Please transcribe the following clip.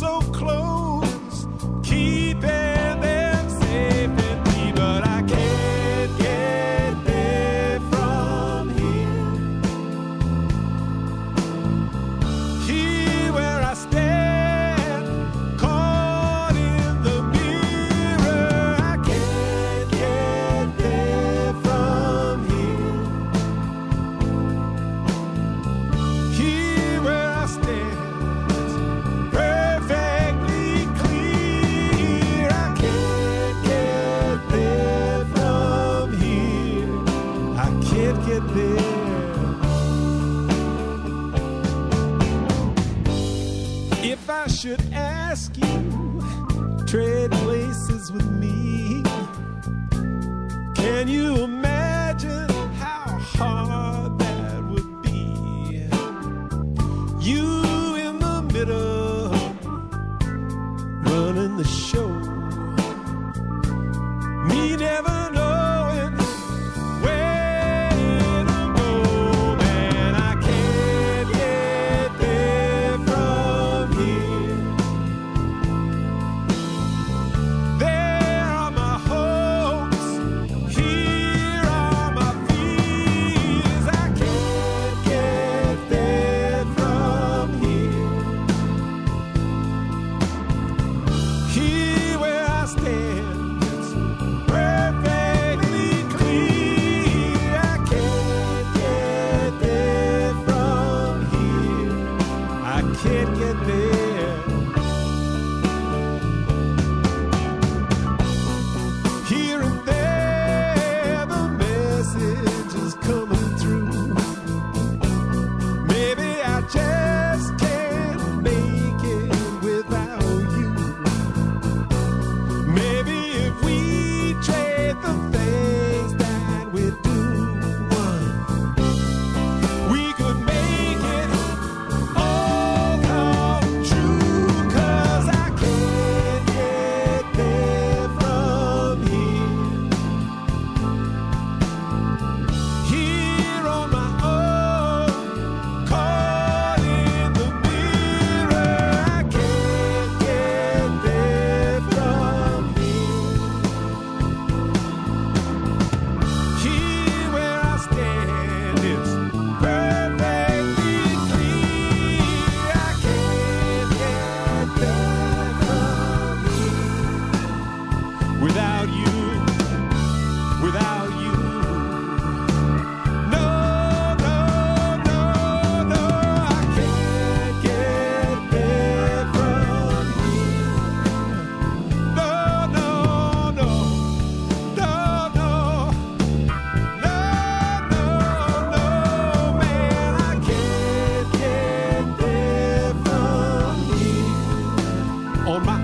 so close, keeping them safe and me, but I can't get there from here. Here where I stand, caught in the mirror, I can't get there from here. Here where I stand, it's perfectly clear, I can't get there from here. I can't get there. If I should ask you, trade places with me, can you imagine how hard that would be? You in the middle, running the show, me never knowing where to go, man, I can't get there from here. There are my hopes, here are my fears, I can't get there from here. Here where I stand, it's perfectly clear, I can't get there from here. I can't get there. Here and there, the message is coming through. Maybe I just can't make it without you. Maybe if we trade the things that we do, we could make it all come true. 'Cause I can't get there from here. Here on my own, caught in the mirror, I can't get there from here. Here where I stand is perfectly clear, I can't get there from here. Without you, without you. No, no, no, no, I can't get there from here. No, no, no, no, no, no, no, no, man, I can't get there from here. On my